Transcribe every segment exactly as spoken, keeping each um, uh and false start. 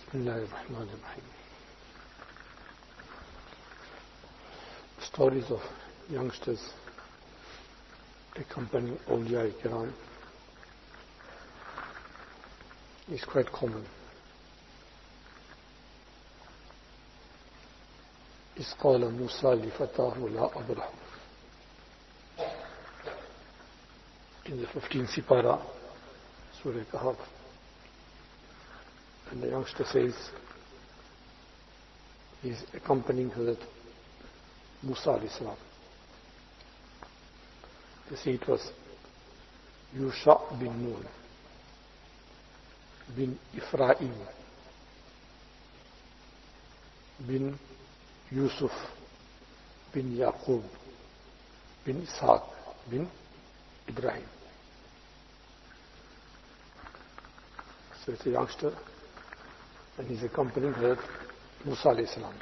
Bismillahirrahmanirrahim. Stories of youngsters accompanying awliya kiram is quite common. إذ قال موسى لفتاه لا أبرح. In the fifteenth Sipara, Surah Kahf, and the youngster says he is accompanying Hazrat Musa alayhi salam. They say it was Yusha bin Nun bin Ephraim bin Yusuf bin Yaqub bin Ishaq bin Ibrahim. So it's a youngster and he's accompanying Hazrat Musa alayhi salam.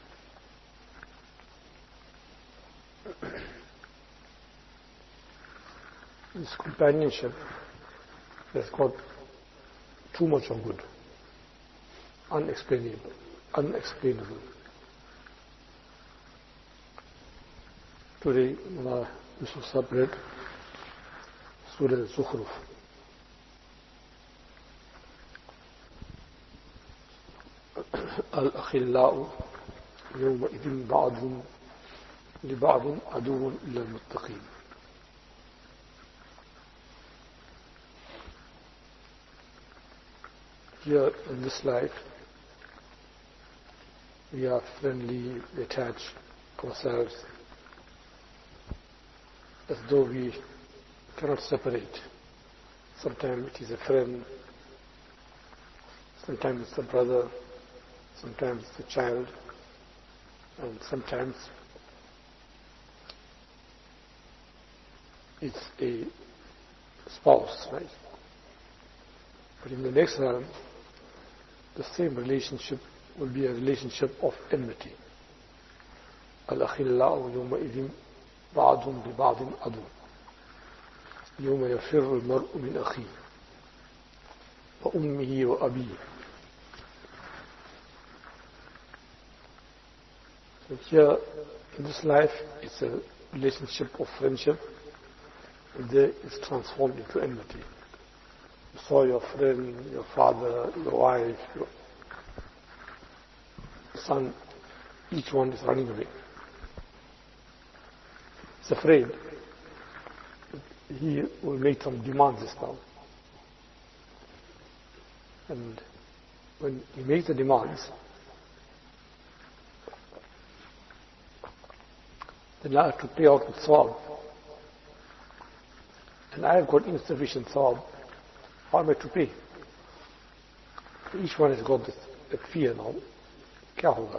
This companionship has got too much of good, unexplainable, unexplainable. Today, Mullah Yusuf Sahib read Surah Al-Zukhruf. الأخلاء يومئذ بعضهم لبعض عدو إلا المتقين. Here in this life, we are friendly, we attach ourselves as though we cannot separate. Sometimes it is a friend, sometimes it's a brother, sometimes it's a child, and sometimes it's a spouse, right? But in the next realm, the same relationship will be a relationship of enmity. الأخلاء يومئذ بعضهم لبعض عدو يوم يفر المرء من أخيه وأمه وأبيه. So here in this life it's a relationship of friendship, and there it's transformed into enmity. You saw your friend, your father, your wife, your son, each one is running away. He's afraid he will make some demands this time. And when he makes the demands, then I have to pay out with sawab. And I have got insufficient sawab. How am I to pay? Each one has got this, that fear now. Kya hoga?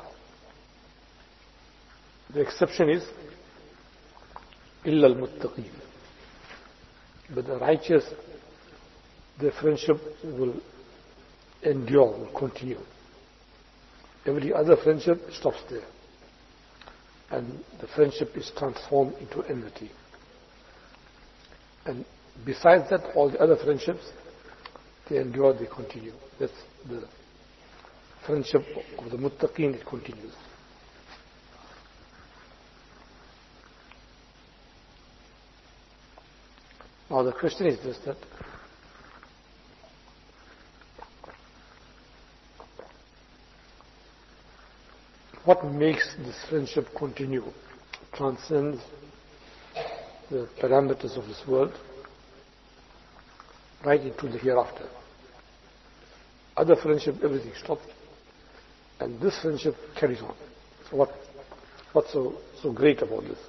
The exception is illa al-muttaqeen. But the righteous, their friendship will endure, will continue. Every other friendship stops there. And the friendship is transformed into enmity. And besides that, all the other friendships, they endure, they continue. That's the friendship of the muttaqeen, it continues. Now the question is this, that what makes this friendship continue, transcends the parameters of this world right into the hereafter. Other friendship, everything stops, and this friendship carries on. So what, what's so, so great about this?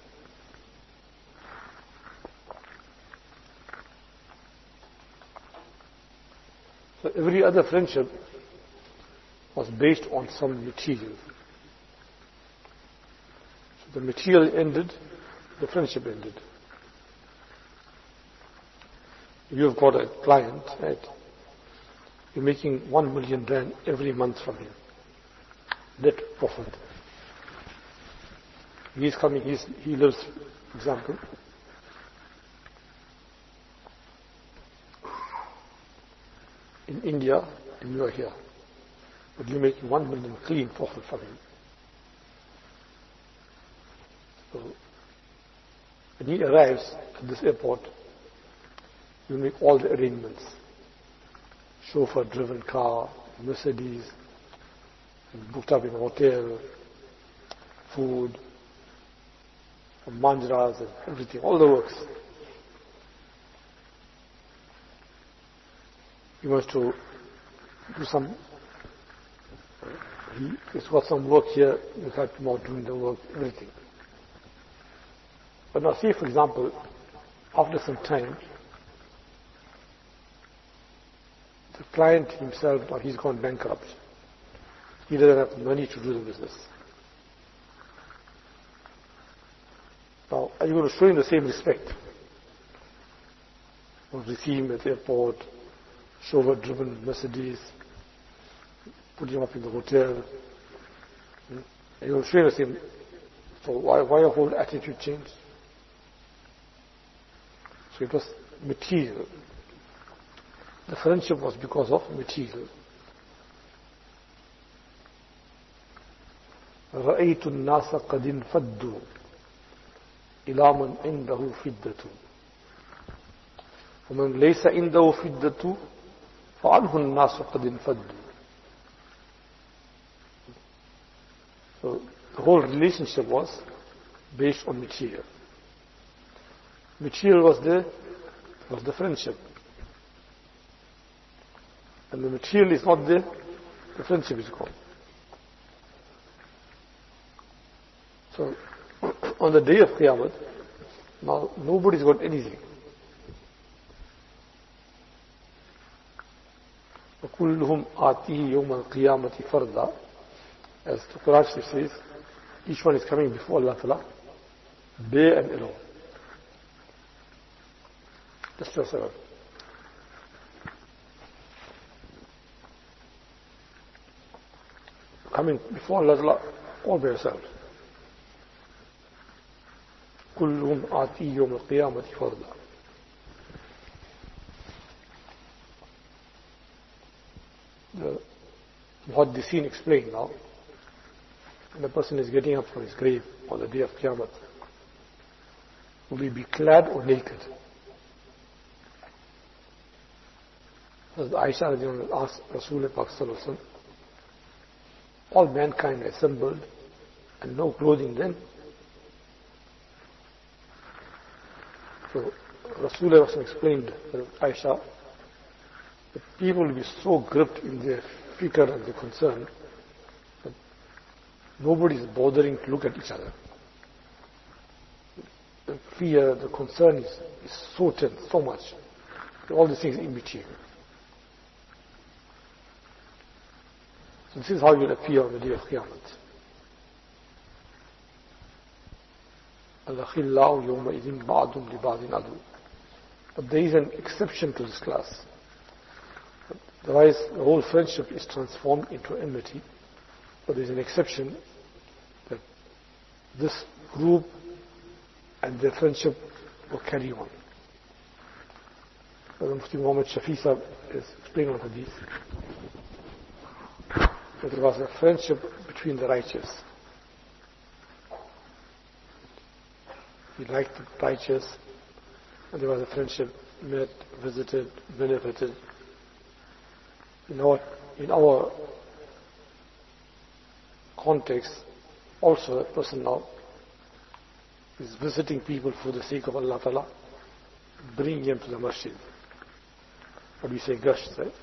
So every other friendship was based on some material. So the material ended, the friendship ended. You've got a client, right? You're making one million rand every month from him. Net profit. He's coming, he's, he lives, for example, in India, and you are here. but you make one million clean for the family. So when he arrives at this airport, you make all the arrangements. Chauffeur-driven car, Mercedes, booked up in a hotel, food, manjaras and everything, all the works. He wants to do some, he, he's got some work here, you help him out doing the work, everything. But now say, for example, after some time, the client himself, now he's gone bankrupt. He doesn't have the money to do the business. Now, are you going to show him the same respect? Or receive him at the airport, chauffeur-driven Mercedes, put him up in the hotel? Are you going to show him the same? So why, why your whole attitude changed? So it was material. The friendship was because of material. رأيت الناس قد انفدوا إلى من عنده فدة ومن ليس عنده فدة فعنه الناس قد انفدوا. So the whole relationship was based on material. Material was the was the friendship. And the material is not there, the friendship is gone. So, on the day of Qiyamah, now nobody's got anything. وَكُلُّهُمْ آتِهِ يَوْمَ الْقِيَامَةِ فَرْدًا. As the Quran says, each one is coming before Allah Ta'ala, bare and alone. Just yourself. Coming before Allah, all by yourself. كلهم آتي يوم القيامة فردا. The Muhaddithin explain now, when a person is getting up from his grave on the day of Qiyamah, will he be clad or naked? As Aisha asked Rasulullah, all mankind assembled and no clothing then. So Rasulullah explained to Aisha that people will be so gripped in their fikr and their concern that nobody is bothering to look at each other. The fear, the concern is, is so tense, so much. All these things in between. So this is how you will appear on the day of Qiyamah. الأخلاء يومئذ بعضهم لبعض عدو. But there is an exception to this class. Otherwise, the whole friendship is transformed into enmity. But there is an exception that this group and their friendship will carry on. As Mufti Muhammad Shafi Sahib is explaining on hadith, that there was a friendship between the righteous. He liked the righteous, and there was a friendship, met, visited, benefited. In our, in our context, also a person now is visiting people for the sake of Allah Ta'ala, bringing them to the masjid. What we say, gush, right?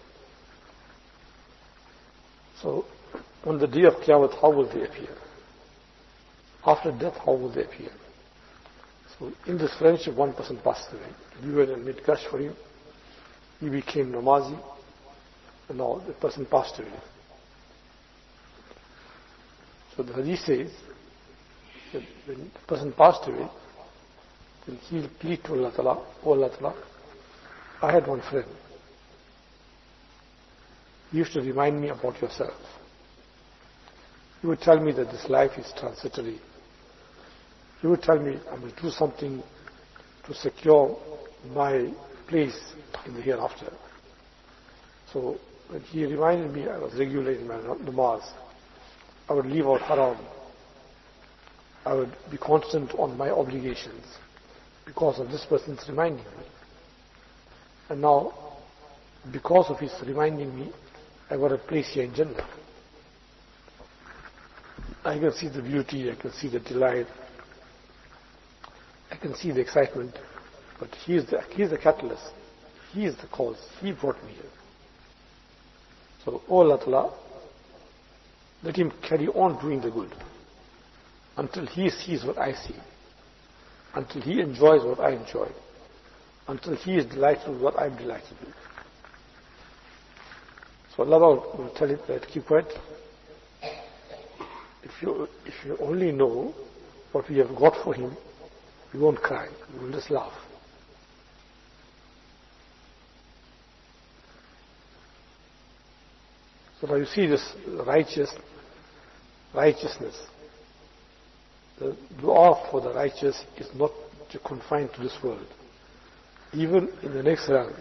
So, on the day of Qiyamah, how will they appear? After death, how will they appear? So, in this friendship, one person passed away. We went and made gush for him. He became namazi, and now the person passed away. So, the hadith says that when the person passed away, then he'll plead to Allah Ta'ala, oh Allah Ta'ala, I had one friend. He used to remind me about yourself. He would tell me that this life is transitory. He would tell me I will do something to secure my place in the hereafter. So when he reminded me I was regular in my namaz, I would leave out haram. I would be constant on my obligations because of this person's reminding me. And now, because of his reminding me, I got a place here in Jannah. I can see the beauty, I can see the delight, I can see the excitement, but he is the, he is the catalyst, he is the cause, he brought me here. So, oh Allah Ta'ala, let him carry on doing the good until he sees what I see, until he enjoys what I enjoy, until he is delighted with what I am delighted with. So Allah will tell him that keep quiet. If you, if you only know what we have got for him, you won't cry, you will just laugh. So now you see this righteous, righteousness. The dua for the righteous is not confined to this world. Even in the next realm,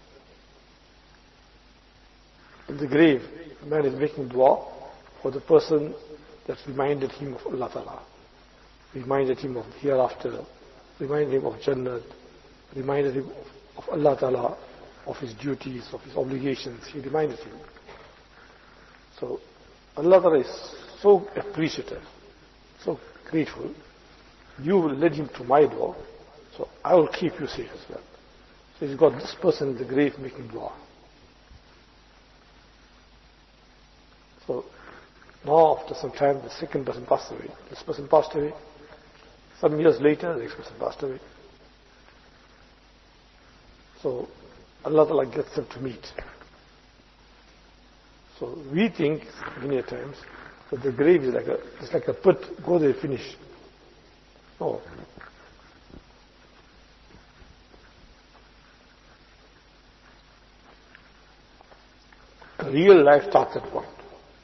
in the grave, a man is making dua for the person that reminded him of Allah Ta'ala, reminded him of hereafter, reminded him of Jannah, reminded him of Allah Ta'ala, of his duties, of his obligations. He reminded him. So Allah Ta'ala is so appreciative, so grateful. You will lead him to my dua, so I will keep you safe as well. So he's got this person in the grave making dua. So now after some time the second person passed away. This person passed away. Some years later the next person passed away. So Allah Ta'ala gets them to meet. So we think many times that the grave is like a, it's like a pit, go there, finish. No. The real life starts at point.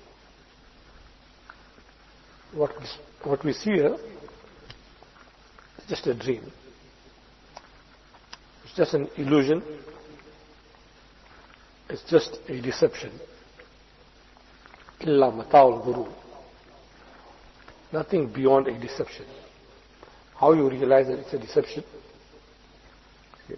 What we, what we see here is just a dream. It's just an illusion. It's just a deception. Illa mata'ul ghurur. Nothing beyond a deception. How you realize that it's a deception? See,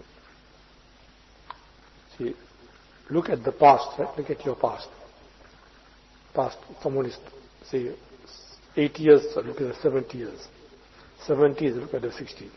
See look at the past, right? Look at your past. Past, someone is, say, eighty years, so look at the seventy years. seventy, look at the sixty.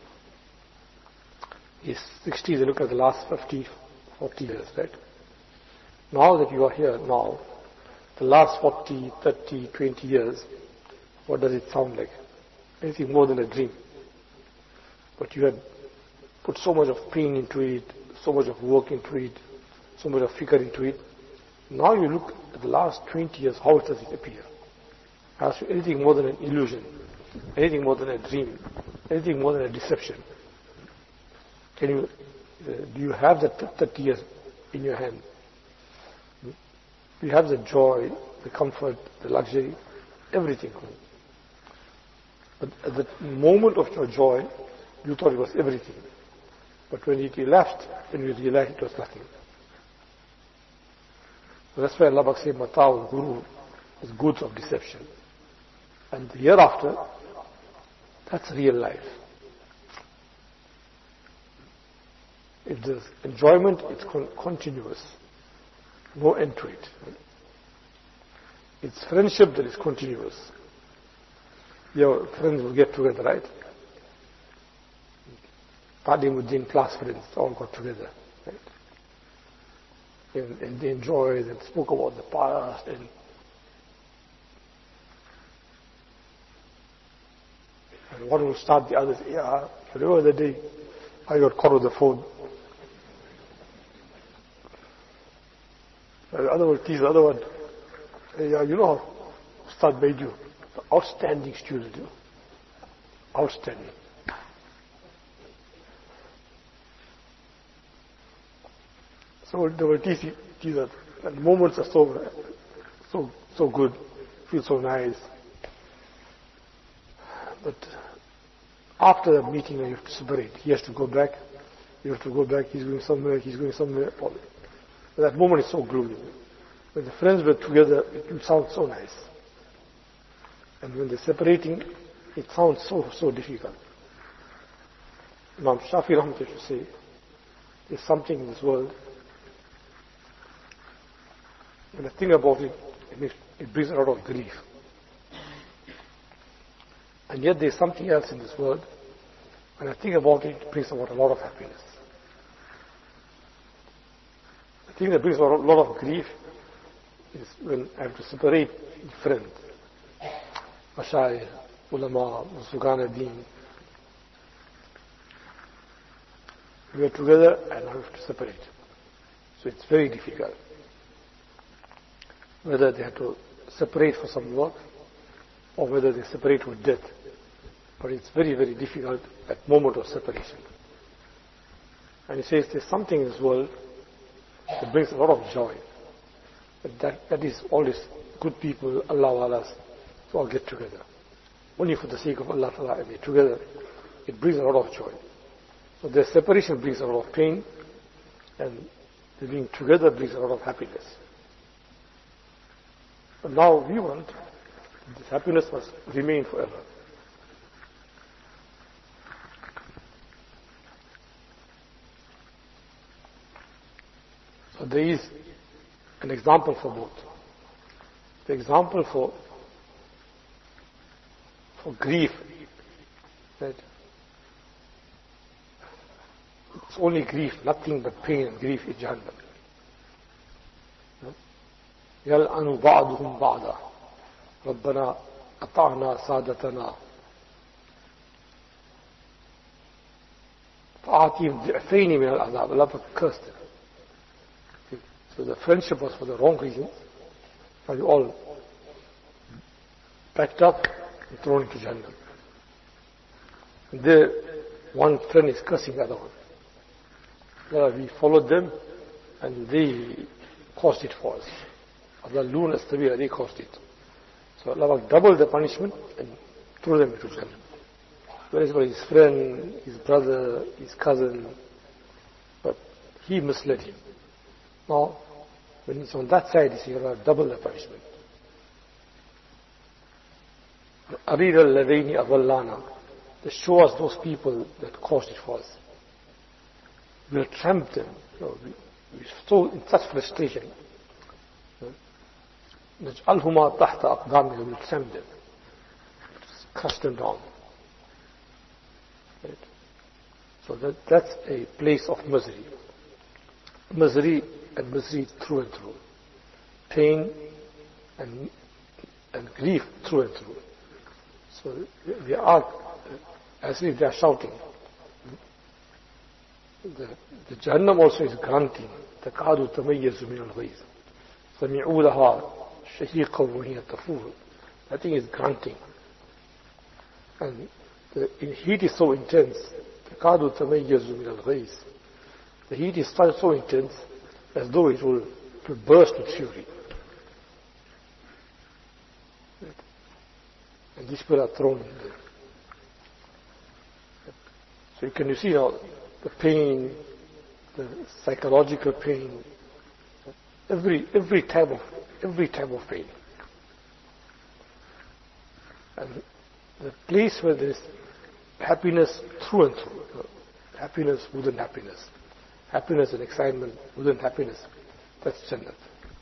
Is sixty, look at the last fifty, forty years, right? Now that you are here now, the last forty, thirty, twenty years, what does it sound like? Anything more than a dream. But you had put so much of pain into it, so much of work into it, so much of figure into it. Now you look at the last twenty years, how does it appear? As anything more than an illusion, anything more than a dream, anything more than a deception. Can you, uh, do you have that thirty years in your hand? Do you have the joy, the comfort, the luxury, everything? But at the moment of your joy, you thought it was everything. But when it left, then you realized it was nothing. So that's why Allah says, Mata'ul Ghurur is goods of deception. And the hereafter, that's real life. If there's enjoyment, it's con- continuous. No end to it. It's friendship that is continuous. Your friends will get together, right? Talimuddin class friends all got together, right? And, and they enjoyed and spoke about the past and and one will start the other, yeah, remember the day I got caught with the phone. And the other will tease the other one. Hey, yeah, you know how Ustad made you. Outstanding student, you know. Outstanding. So they will tease, tease us. And the moments are so, so, so good. Feel so nice. But after the meeting, you have to separate. He has to go back. You have to go back. He's going somewhere. He's going somewhere. But that moment is so gloomy. When the friends were together, it would sound so nice. And when they're separating, it sounds so, so difficult. Imam Shafi Rahmat used to say, there's something in this world, when I think about it, it, makes, it brings a lot of grief. And yet there's something else in this world, when I think about it, it brings about a lot of happiness. The thing that brings a lot of grief is when I have to separate friends, Mashayikh, Ulama, Musugana Deen. We are together and I have to separate. So it's very difficult. Whether they have to separate for some work or whether they separate with death. But it's very, very difficult at moment of separation. And he says there's something in this world that brings a lot of joy. That, that is all these good people, Allah Allahs, to all get together. Only for the sake of Allah Ta'ala and be together, it brings a lot of joy. So their separation brings a lot of pain, and the being together brings a lot of happiness. But now we want this happiness must remain forever. So there is an example for both. The example for for grief, that it's only grief, nothing but pain and grief in Jahannam. يَلْعَنُ بَعْضُهُمْ بَعْضًا رَبَّنَا أَطَعْنَا سَادَتَنَا فَآتِهِمْ ضِعْفَيْنِ مِنَ الْعَذَابِ. Allah cursed them. So the friendship was for the wrong reasons. Now you all packed up and thrown into Jahannam. And there, one friend is cursing the other one. Well, we followed them and they caused it for us. Allah Astabira, they caused it. So Allah doubled the punishment and threw them into Jahannam. Whereas for his friend, his brother, his cousin, but he misled him. Now, when he's on that side, he's going to double the punishment. Arira al-Ladaini Avallana, to show us those people that caused it for us. We'll tramp them. You know, we, we're so in such frustration. نجعلهما تحت أقدامنا, we'll tramp them. Just crush them down. Right? So that, that's a place of misery. Misery and misery through and through. Pain and, and grief through and through. So they are, as if they are shouting. The, the Jahannam also is grunting. تَكَادُ تَمَيَّزُ مِنَ الْغَيْظِ سَمِعُوا لَهَا شَهِيقًا وَهِيَ تَفُورُ. That thing is grunting. And the heat is so intense. تَكَادُ تَمَيَّزُ مِنَ الْغَيْظِ. The heat is so intense as though it will, it will burst with fury. And these people are thrown in there. So you can you see now the pain, the psychological pain, every every type of every type of pain. And the place where there is happiness through and through, you know, happiness within happiness, happiness and excitement within happiness, that's Jannat.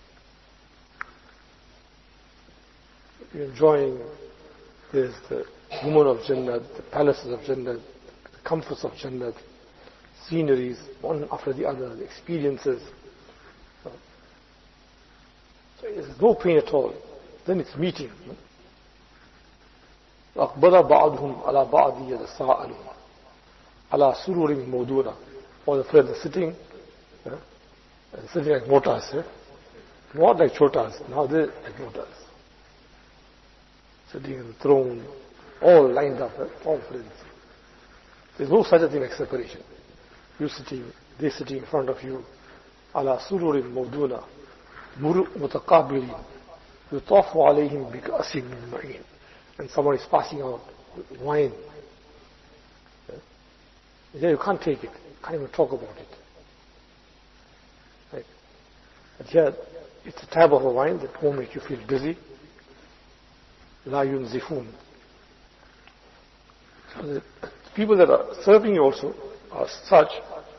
You're enjoying. There's the woman of Jannat, the palaces of Jannat, the comforts of Jannat, sceneries, one after the other, the experiences. So there's no pain at all. Then it's meeting. أَقْبَلَ بَعْضُهُمْ عَلَى بَعْضِ يَتَسَاءَلُونَ عَلَى سُرُرٍ مَوْضُونَ. All the friends are sitting, uh, sitting like motas. Eh? Not like chotas, now they're like motas. Sitting on the throne, all lined up, all friends. There's no such a thing like separation. You sitting, they sitting in front of you. على سرر موضونة متقابلين يطاف عليهم بكأس من معين. And someone is passing out wine. Yeah, you can't take it. You can't even talk about it. Right? But here, it's a type of a wine that won't make you feel dizzy. La yunzifun. So the people that are serving you also are such.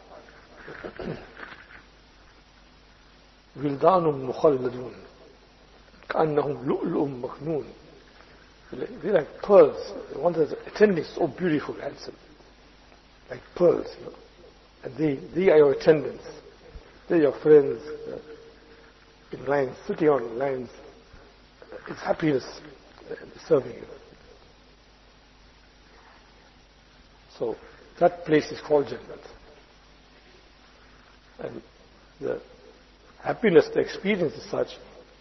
Wildanum mukhalladun. Ka'annahum lu'lu'um maknoon. They're like pearls. One of the attendants, so beautiful, handsome. Like pearls, you know. And they, they are your attendants. They're your friends. Uh, in lines, sitting on lines. It's happiness uh, serving you. So that place is called Jannat. And the happiness, the experience is such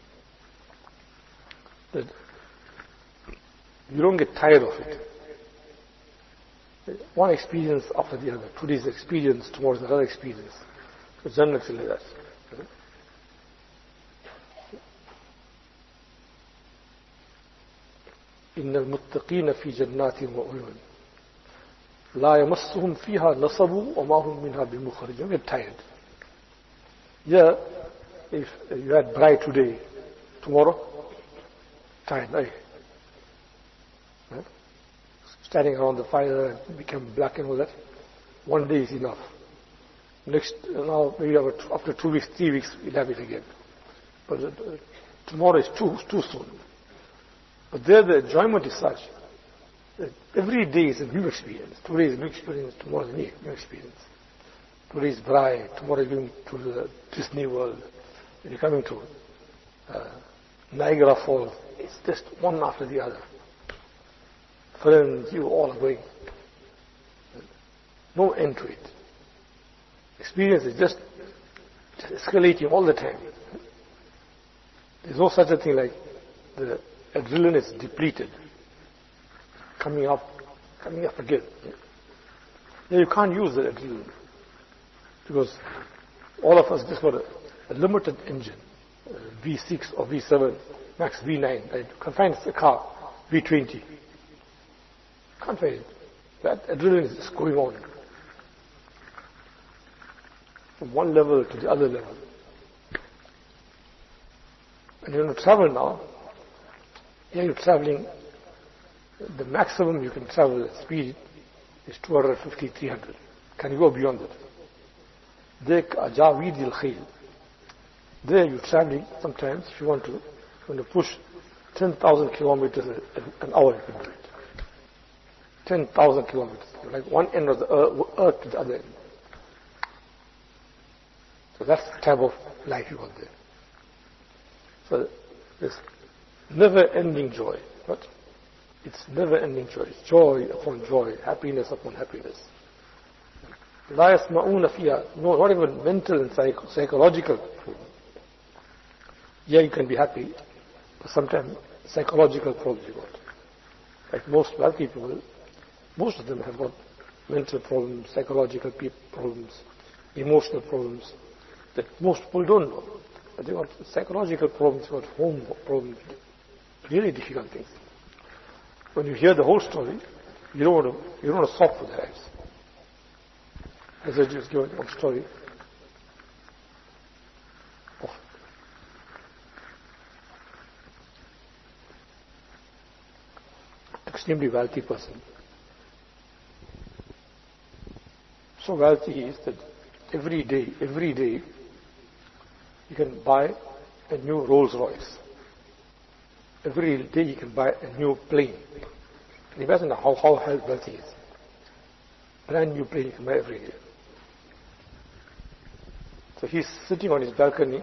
that you don't get tired of it. One experience after the other. Today's experience, tomorrow's another experience. So Jannat is like that. إن المتقين في جنات وعيون لا يمسهم فيها نصب وما هم منها بمخرج. You get tired. Yeah, if you had bride today, tomorrow, tired, right? Right? Standing around the fire and become black and all that. One day is enough. Next, now maybe after two weeks, three weeks, we'll have it again. But uh, tomorrow is too too soon. But there the enjoyment is such that every day is a new experience. Today is a new experience, tomorrow is a new, new experience. Today is bride, tomorrow you're going to the Disney World, and you're coming to uh, Niagara Falls. It's just one after the other. Friends, you all are going. No end to it. Experience is just, just escalating all the time. There's no such a thing like the adrenaline is depleted, coming up, coming up again. Then you can't use the adrenaline because all of us just got a, a limited engine, uh, V six or V seven, max V nine. Right? You can find a car V twenty. Can't find it. That adrenaline is just going on from one level to the other level. And you're going to travel now. Here you're traveling, the maximum you can travel at speed is two hundred fifty, three hundred. Can you go beyond that? There, Ajaweed al-Khayl. There you're traveling sometimes, if you want to, you want to push ten thousand kilometers an hour, you can do it. ten thousand kilometers, like one end of the earth, earth to the other end. So that's the type of life you want there. So this never-ending joy, but it's never-ending joy. It's joy upon joy, happiness upon happiness. لا يسمعون فيها, no, not even mental and psych- psychological. Yeah, you can be happy, but sometimes psychological problems you got. Like most wealthy people, most of them have got mental problems, psychological pe- problems, emotional problems that most people don't know. But they got psychological problems, they got home problems, really difficult things. When you hear the whole story, you don't want to, you don't want to soft for their eyes. As I just give one story of an extremely wealthy person. So wealthy he is that every day, every day, you can buy a new Rolls Royce. Every day you can buy a new plane. Can you imagine how, how wealthy he is? Brand new plane you can buy every day. So he's sitting on his balcony,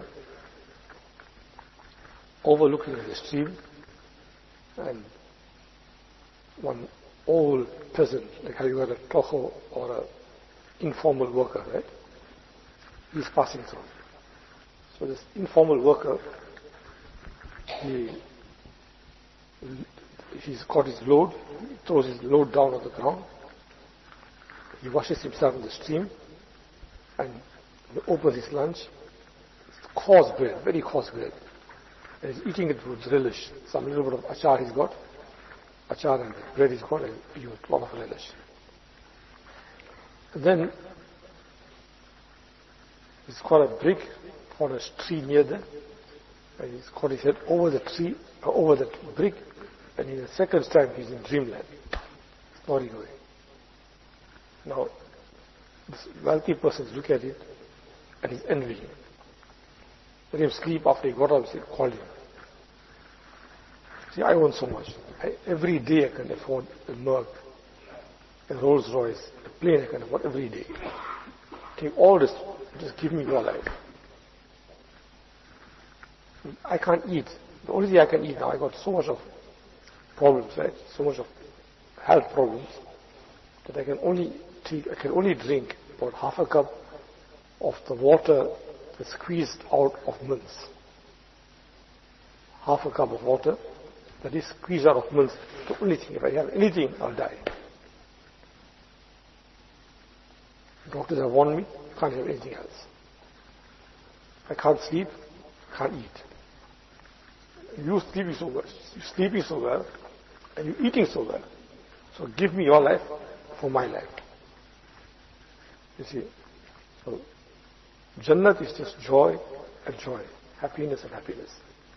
overlooking the stream, and one old peasant, like how you got a toho or an informal worker, right? He's passing through. So this informal worker, he, he's got his load, he throws his load down on the ground, he washes himself in the stream, and he opens his lunch. It's coarse bread, very coarse bread. And he's eating it with relish. Some little bit of achar he's got. Achar and the bread he's got, and he with a lot of relish. And then he's got a brick on a tree near there. And he's caught his head over the tree, or over the brick, and in the second time he's in dreamland, snoring away. Now, this wealthy person look at it, and he's envying. Let him sleep after he got up, he called him. See, I own so much. I, every day I can afford a Merc, a Rolls Royce, a plane I can afford every day. Take all this, just give me your life. I can't eat. The only thing I can eat now, I got so much of problems, right? So much of health problems that I can only take, I can only drink about half a cup of the water that's squeezed out of mince. Half a cup of water that is squeezed out of mince. The only thing, if I have anything, I'll die. Doctors have warned me, you can't have anything else. I can't sleep, can't eat. You sleeping so well, you sleeping so well, and you eating so well. So give me your life for my life. You see, so Jannat is just joy and joy, happiness and happiness.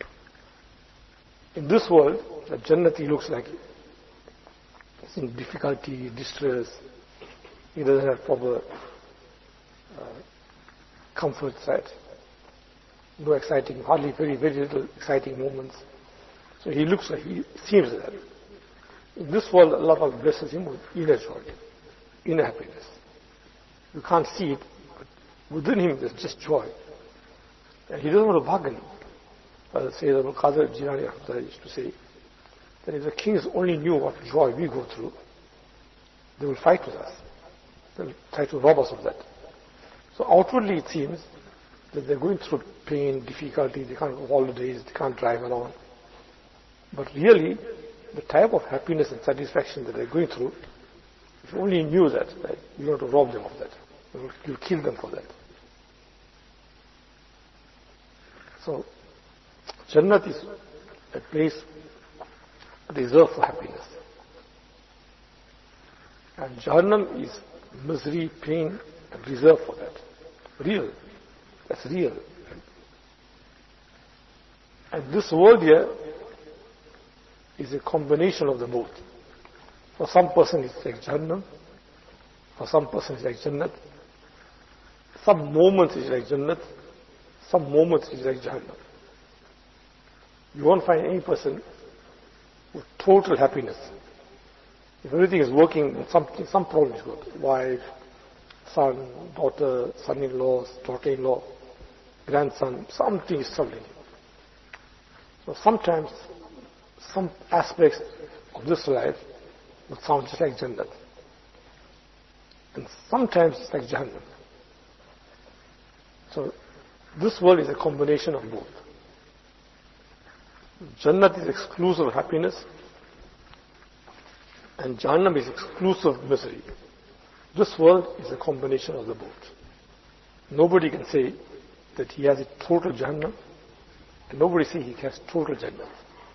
In this world, the Jannati looks like he's in difficulty, distress. He doesn't have proper uh, comfort, right? No exciting, hardly very, very little exciting moments. So he looks like, he seems that. In this world, Allah blesses him with inner joy, inner happiness. You can't see it, but within him there's just joy. And he doesn't want to bargain. As Sayyid Abdul Qadir Jilani used to say, that if the kings only knew what joy we go through, they will fight with us. They will try to rob us of that. So outwardly it seems that they're going through pain, difficulty, they can't go holidays, they can't drive along. But really, the type of happiness and satisfaction that they're going through, if you only knew that, that you want to rob them of that. You'll kill them for that. So, Jannat is a place reserved for happiness. And Jahannam is misery, pain, and reserved for that. Real. That's real. And this world here is a combination of the both. For some person it's like Jahannam, for some person it's like Jannat. Some moments it's like Jannat, some moments it's like Jahannam. You won't find any person with total happiness. If everything is working, something, some problem is good. Wife, son, daughter, son-in-law, daughter-in-law, grandson, something is troubling. So sometimes, some aspects of this life will sound just like Jannat. And sometimes it's like Jahannam. So this world is a combination of both. Jannat is exclusive happiness, and Jahannam is exclusive misery. This world is a combination of the both. Nobody can say that he has a total Jahannam, and nobody say he has total Jannat.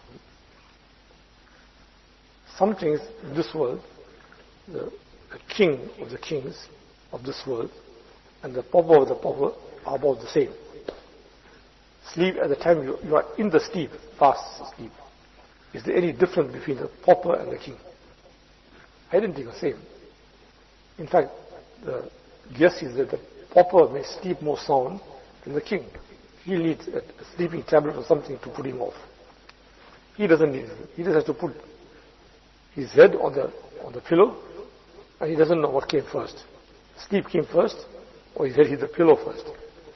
Some things in this world, the, the king of the kings of this world and the pauper of the pauper are about the same. Sleep at the time you, you are in the sleep, fast sleep. Is there any difference between the pauper and the king? I didn't think the same. In fact, the guess is that the pauper may sleep more sound than the king. He needs a, a sleeping tablet or something to put him off. He doesn't need it. He just has to put his head on the on the pillow, and he doesn't know what came first. Sleep came first, or his head hit the pillow first.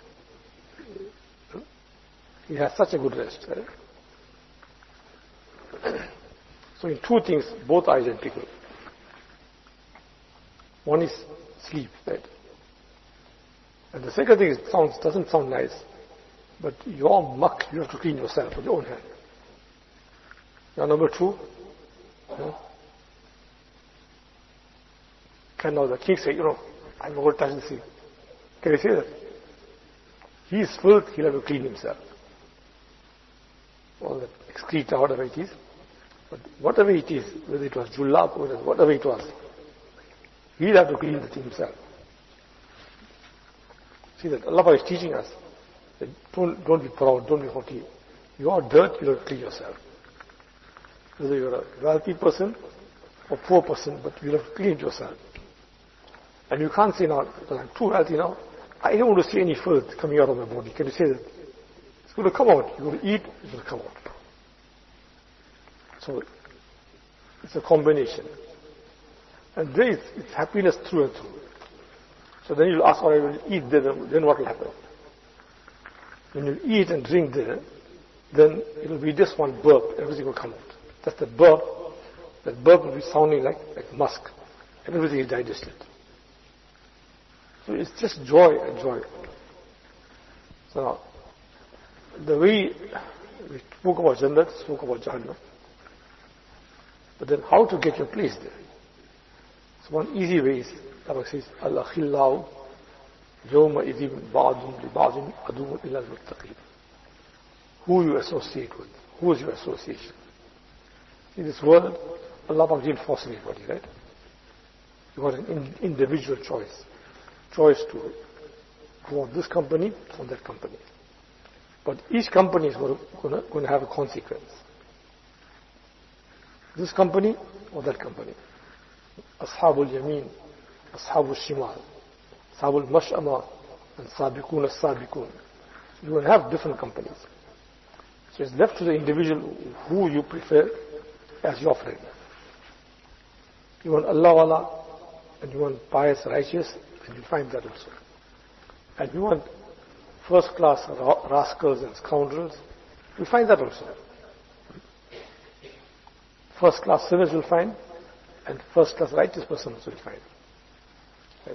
He has such a good rest. Right? So in two things, both are identical. One is sleep, right? And the second thing is, sounds doesn't sound nice, but your muck you have to clean yourself with your own hand. Now number two, you know, can now the king say, you know, I'm not going to touch the sea. Can he say that? He is filth, he'll have to clean himself. All that excreta, whatever it is. But whatever it is, whether it was julab or whatever it was, he'll have to clean the thing himself. See that Allah is teaching us that don't, don't be proud, don't be haughty. You are dirt, you have to clean yourself. Whether you're a wealthy person or poor person, but you have to clean it yourself. And you can't say now, because I'm too wealthy now, I don't want to see any filth coming out of my body. Can you say that? It's going to come out. You're going to eat, it's going to come out. So, it's a combination. And there is it's happiness through and through. So then you'll ask, all right, when you eat there, then what will happen? When you eat and drink there, then it will be just one burp, everything will come out. That's the burp. That burp will be sounding like, like musk. And everything is digested. So it's just joy and joy. So now, the way we spoke about Jannat, spoke about Jahannam. But then how to get your place there? So one easy way is, Allah says, Al-Akhillahu yawma idhim ba'dum li ba'dum aduwwun illa al-muttaqin. Who you associate with. Who is your association? In this world, Allah didn't force anybody, right? You got an in, individual choice. Choice to go on this company or that company. But each company is going to, going to have a consequence. This company or that company. Ashabul Yameen, Ashabul Shimal, Ashabul Mash'ama, and Sabiqun as-Sabiqun. You will have different companies. So it's left to the individual who you prefer as your friend. You want Allah Wala, and you want pious, righteous, and you find that also. And you want first class rascals and scoundrels, you find that also. First class sinners will find, and first class righteous persons will find. Right?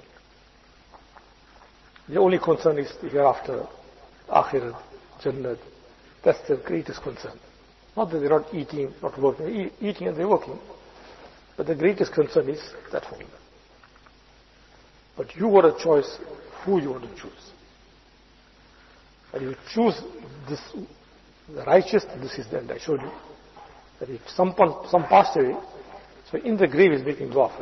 The only concern is the hereafter, Akhirat, Jannat. That's the greatest concern. Not that they're not eating, not working, e- eating and they're working. But the greatest concern is that home. But you got a choice who you want to choose. And you choose this, the righteous, this is the end I showed you. That if some, some passed away, so in the grave is making dua for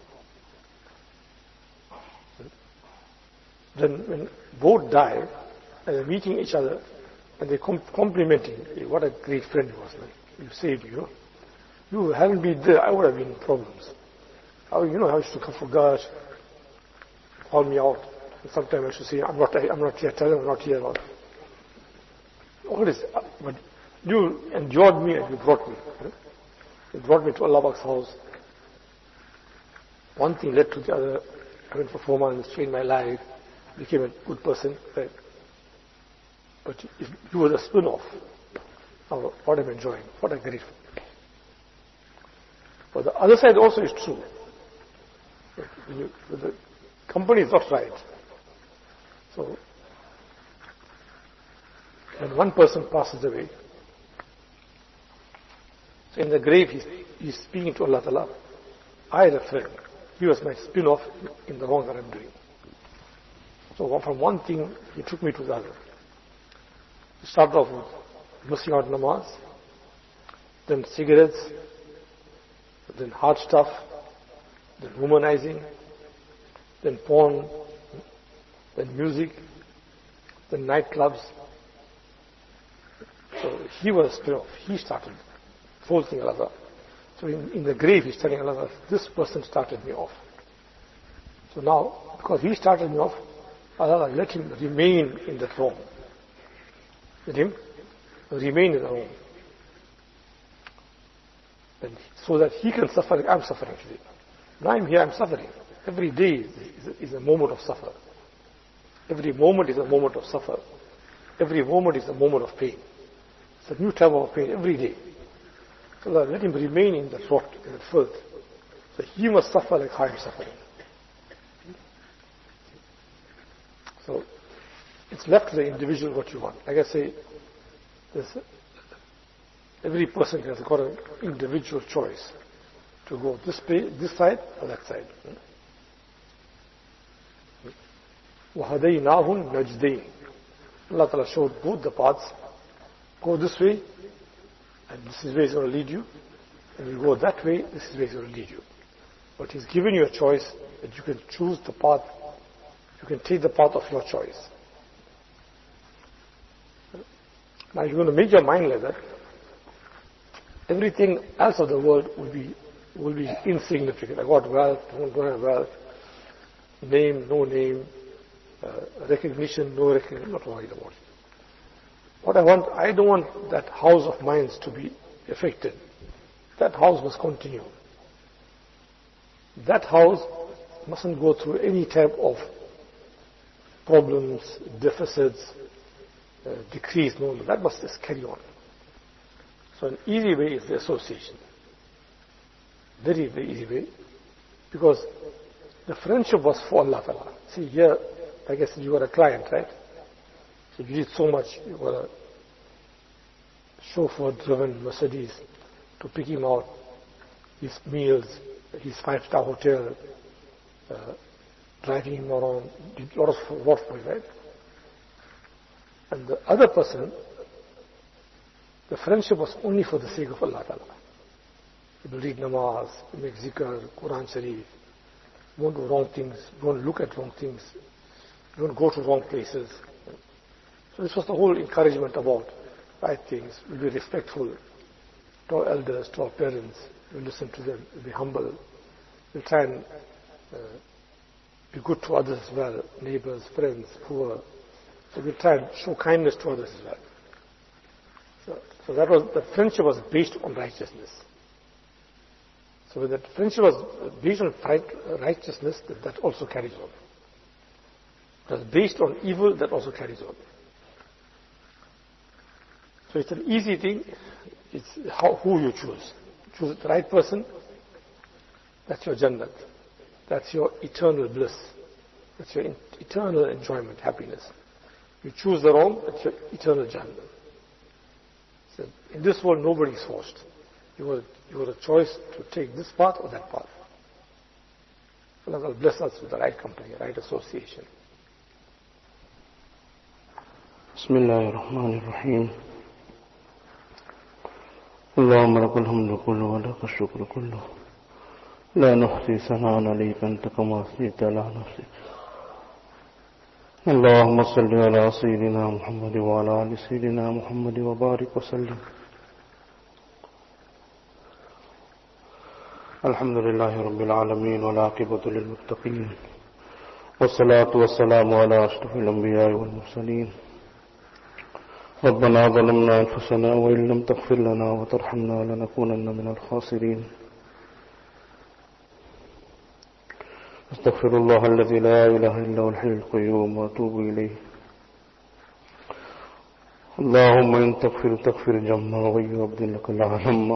you. Then when both die, and they're meeting each other, and they're complimenting, hey, what a great friend he was. Like, you saved, you know. You haven't been there, I would have been in problems. How, you know, I used to come for God, call me out. And sometimes I used to say, I'm not, I'm not here, tell them I'm not here. All this, but you endured me and you brought me. You brought me to Allah's house. One thing led to the other. I went for four months, changed my life, became a good person. Right? But if you were a spin-off, oh, what I'm enjoying, what I'm grateful. But the other side also is true. When you, when the company is not right. So, when one person passes away, so in the grave he's, he's speaking to Allah Ta'ala, I had a friend, he was my spin-off in the wrong that I'm doing. So from one thing, he took me to the other. He started off with missing out namaz, then cigarettes, then hard stuff, then womanizing, then porn, then music, then nightclubs. So he was spin-off. He started forcing Allah. So in, in the grave he's telling Allah, this person started me off. So now, because he started me off, Allah let him remain in that wrong. Let him remain in the wrong. And so that he can suffer like I'm suffering today. Now I'm here, I'm suffering. Every day is, is, is a moment of suffer. Every moment is a moment of suffer. Every moment is a moment of pain. It's a new type of pain every day. So Allah, let him remain in that rot, in that filth. So he must suffer like I am suffering. So it's left to the individual what you want. Like I say, every person has got an individual choice to go this way, this side or that side. وَهَدَيْنَاهُمْ نَجْدَيْنِ Allah Ta'ala showed both the paths. Go this way, and this is where He's going to lead you. And you go that way, this is where He's going to lead you. But He's given you a choice that you can choose the path, you can take the path of your choice. Now, if you're going to make your mind like that, everything else of the world will be will be insignificant. I got wealth, don't have wealth, name, no name, uh, recognition, no recognition. I'm not worried about it. What I want, I don't want that house of minds to be affected. That house must continue. That house mustn't go through any type of problems, deficits, uh, decrease. No, that must just carry on. So an easy way is the association. Very, very easy way. Because the friendship was for Allah Ta'ala. See here, I guess you were a client, right? So you did so much. You were a chauffeur-driven Mercedes to pick him out, his meals, his five-star hotel, uh, driving him around, did a lot of work for him, right? And the other person, the friendship was only for the sake of Allah Ta'ala. You will read namaz, you make zikr, Quran Sharif, you won't do wrong things, you won't look at wrong things, you won't go to wrong places. So this was the whole encouragement about right things. We'll be respectful to our elders, to our parents, we'll listen to them, we'll be humble, we'll try and uh, be good to others as well, neighbors, friends, poor. So we'll try and show kindness to others as well. So, so that was, the friendship was based on righteousness. So when that friendship was based on righteousness, that, that also carries on. It was based on evil, that also carries on. So it's an easy thing. It's how, who you choose. Choose the right person, that's your Jannat. That's your eternal bliss. That's your in, eternal enjoyment, happiness. You choose the wrong, that's your eternal Jannat. So in this world, nobody is forced. You have, you have a choice to take this path or that path. Allah will bless us with the right company, right association. Bismillahirrahmanirrahim. اللهم لك الحمد كله ولك الشكر كله لا نحصي ثناء عليك أنت كما أثنيت على نفسك اللهم صل على سيدنا محمد وعلى آل سيدنا محمد وبارك وسلم الحمد لله رب العالمين والعاقبة للمتقين والصلاة والسلام على أشرف الأنبياء والمرسلين ربنا ظلمنا أنفسنا وإن لم تغفر لنا وترحمنا لنكونن من الخاسرين أستغفر الله الذي لا إله إلا هو الحي القيوم وأتوب إليه اللهم إن تغفر تغفر جما وغير عبد لك العلم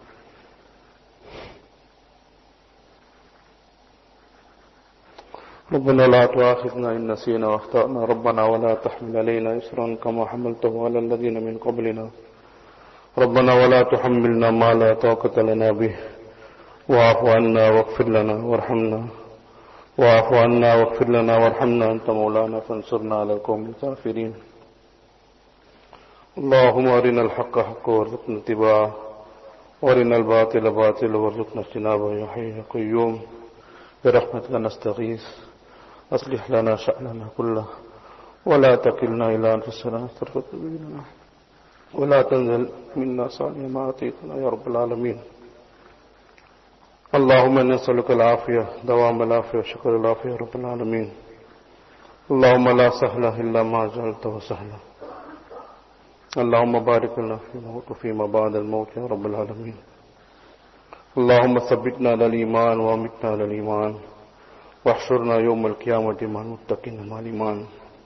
ربنا لا تؤاخذنا إن نسينا واخطأنا ربنا ولا تحمل علينا إصرا كما حملته على الذين من قبلنا ربنا ولا تحملنا ما لا طاقة لنا به واعف عنا واغفر لنا وارحمنا واعف عنا واغفر لنا وارحمنا أنت مولانا فانصرنا على القوم الكافرين اللهم أرنا الحق حقا وارزقنا اتباعه وأرنا الباطل باطلا وارزقنا اجتنابه يا حي يا قيوم برحمتك نستغيث أصلح لنا شأننا كله ولا تكلنا إلى أنفسنا طرفة عين ولا تنزل منا صالح ما أعطيتنا يا رب العالمين اللهم إنا نسألك العافية دوام العافية وشكر العافية يا رب العالمين اللهم لا سهل إلا ما جعلته سهلا اللهم بارك لنا في الموت وفيما بعد الموت يا رب العالمين اللهم ثبتنا على الإيمان وأمتنا على الإيمان واحشرنا يوم القيامة مع المتقين مع الإيمان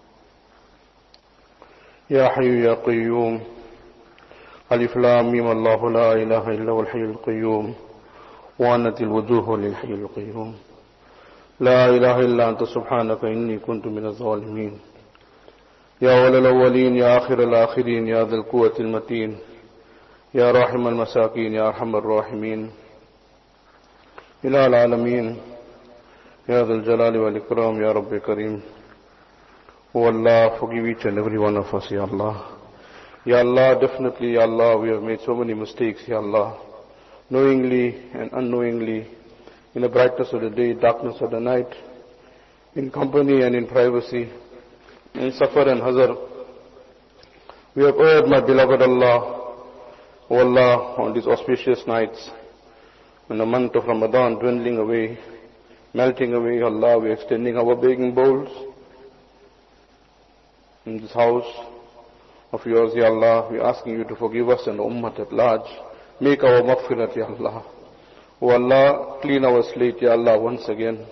يا حي يا قيوم ألف لام ميم الله لا إله إلا هو الحي القيوم وعنت الوجوه للحي القيوم لا إله إلا أنت سبحانك إني كنت من الظالمين يا أول الأولين يا آخر الآخرين يا ذا القوة المتين يا راحم المساكين يا أرحم الراحمين إله العالمين يا ذا الجلال والإكرام يا رب كريم Oh Allah, forgive each and every one of us, Ya Allah. Ya Allah, definitely, Ya Allah, we have made so many mistakes, Ya Allah. Knowingly and unknowingly, in the brightness of the day, darkness of the night, in company and in privacy, in safar and hazar. We have heard, my beloved Allah, O Allah, on these auspicious nights, when the month of Ramadan dwindling away, melting away, Allah, we are extending our begging bowls in this house of yours, Ya Allah. We are asking you to forgive us and the ummah at large. Make our maghfirat, Ya Allah. O Allah, clean our slate, Ya Allah, once again.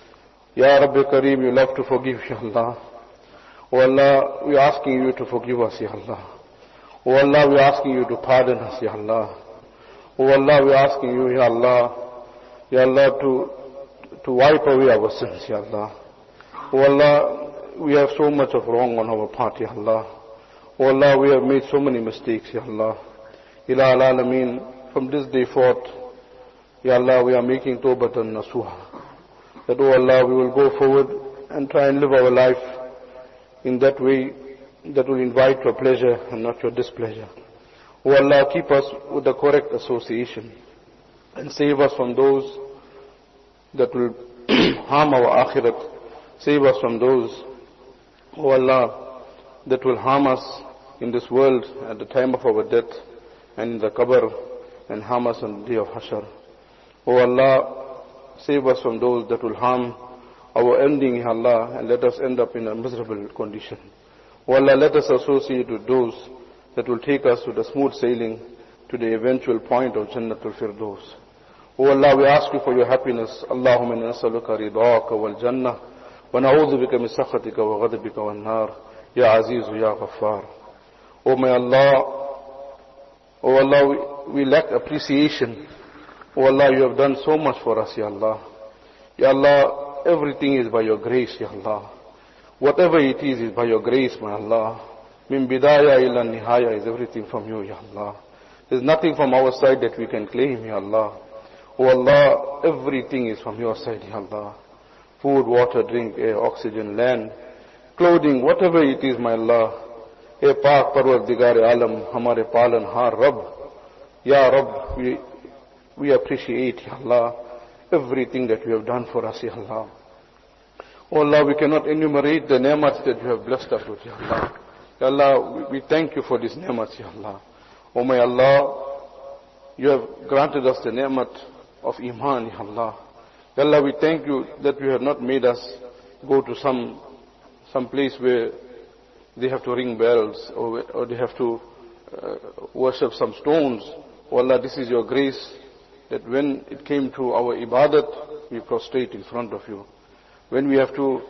Ya Rabbi Kareem, you love to forgive, Ya Allah. O Allah, we are asking you to forgive us, Ya Allah. O Allah, we are asking you to pardon us, Ya Allah. O Allah, we are asking you, Ya Allah, Ya Allah, to, to wipe away our sins, Ya Allah. O Allah, we have so much of wrong on our part, Ya Allah. O Allah, we have made so many mistakes, Ya Allah. Ila al-alameen, from this day forth, Ya Allah, we are making tawbatan nasuha. That, O Allah, we will go forward and try and live our life in that way that will invite your pleasure and not your displeasure. O Allah, keep us with the correct association and save us from those that will harm our akhirat. Save us from those, O Allah, that will harm us in this world at the time of our death and in the qabr, and harm us on the day of Hashr. O Allah, save us from those that will harm our ending, Ya Allah, and let us end up in a miserable condition. O Allah, let us associate with those that will take us to the smooth sailing to the eventual point of Jannatul Firdaus. O Allah, we ask you for your happiness. Allahumma inna nas'aluka ridaka wal jannah wa na'udhu bika min sakhatika wa ghadabika wan nar. Ya Azizu, Ya Ghaffar. O my Allah, O Allah, we, we lack appreciation. O Allah, you have done so much for us, Ya Allah. Ya Allah, everything is by your grace, Ya Allah. Whatever it is, is by your grace, my Allah. Min bidaya ila nihaya is everything from you, Ya Allah. There's nothing from our side that we can claim, Ya Allah. O Allah, everything is from your side, Ya Allah. Food, water, drink, air, oxygen, land, clothing, whatever it is, my Allah. E Paak Parwardigar Alam, Hamare Palan Har Rabb. Ya Rabb, we, we appreciate, Ya Allah, everything that you have done for us, Ya Allah. Oh Allah, we cannot enumerate the ni'mats that you have blessed us with, Ya Allah. Ya Allah, we, we thank you for these ni'mats, Ya Allah. Oh my Allah, you have granted us the ni'mat of Iman, Ya Allah. Ya Allah, we thank you that you have not made us go to some, some place where they have to ring bells or, or they have to uh, worship some stones. Oh Allah, this is your grace that when it came to our ibadat, we prostrate in front of you. When we have to,